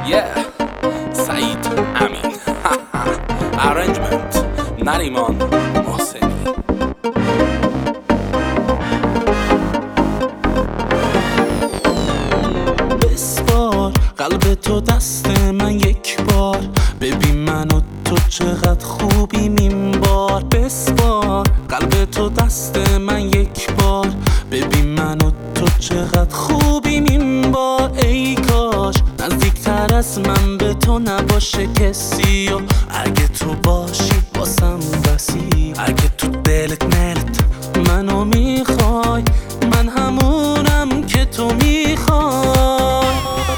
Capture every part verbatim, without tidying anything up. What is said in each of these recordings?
yeah. سعید امین ارنجمنت نریمان محسنی. بسپار قلب تو دست من یک بار، ببین من و تو چقدر خوبیم این بار. بسپار قلب تو دست من یک بار، ببین من و تو چقدر خوبیم این بار. ای کاش نزدیکتر از من به تو نباشه کسی، و اگه تو باشی واسم بسی. اگه تو دلت ملت منو میخوای، من همونم که تو میخوای.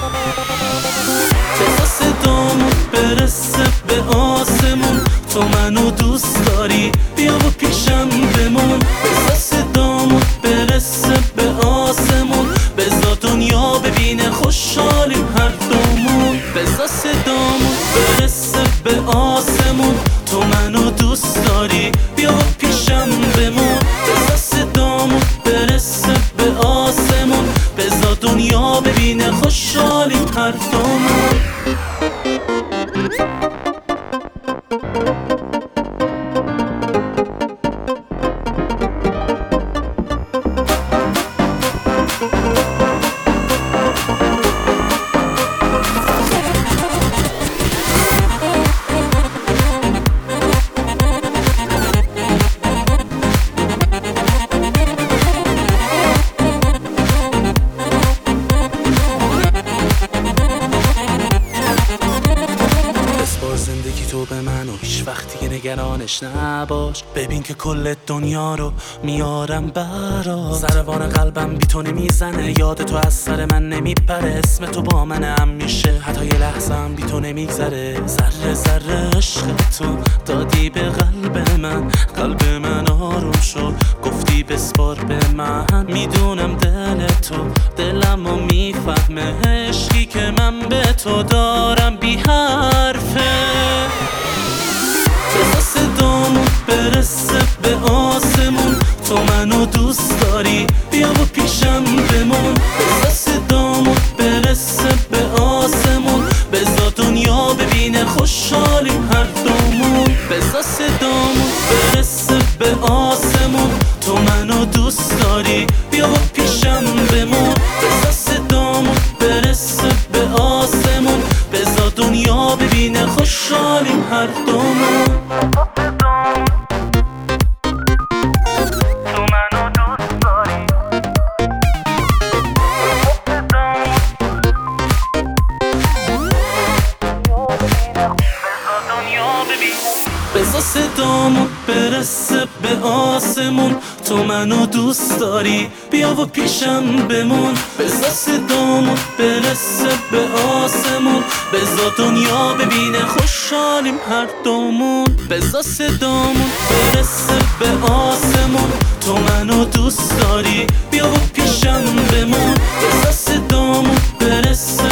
بذار صدامون برسه به آسمون، تو منو دوست داری بیا و پیشم بمون. بذار صدامون برسه به آسمون، بذار دنیا ببینه خوشحالیم هر دومون. بذار صدامون برسه به آسمون، تو منو دوست داری بیا و پیشم بمون. بذار صدامون برسه به آسمون، بذار دنیا ببینه خوشحالیم هر دومون. زندگی تو به من و هیچ وقت دیگه نگرانش نباش. ببین که کل دنیا رو میارم برات. ضربان قلبم بی تو نمیزنه، یاد تو از سر من نمیپره. اسم تو با من هم میشه، حتی یه لحظه هم بی تو نمیگذره. ذره ذره عشق تو دادی به قلب من، قلب من آروم شد گفتی بسپار به من. میدونم دل تو دلم و میفهمه، عشقی که من به تو دارم بی حرفه. بذار صدامون برسه به آسمون، تو منو دوست داری بیا و پیشم بمون. بذار صدامون برسه به آسمون، بذار دنیا ببینه خوشحالیم هر دومون. بذار صدامون برسه به آسمون، تو منو دوست داری بیا و پیشم بمون. بذار صدامون برسه به آسمون، بذار دنیا ببینه خوشحالیم هر دومون. بذار صدامون برسه به آسمون، تو منو دوست داری بیا و پیشم بمون. بذار صدامون برسه به آسمون، بذار دنیا ببینه خوشحالیم هر دومون. بذار صدامون برسه به آسمون، تو منو دوست داری بیا و پیشم بمون. بذار صدامون برسه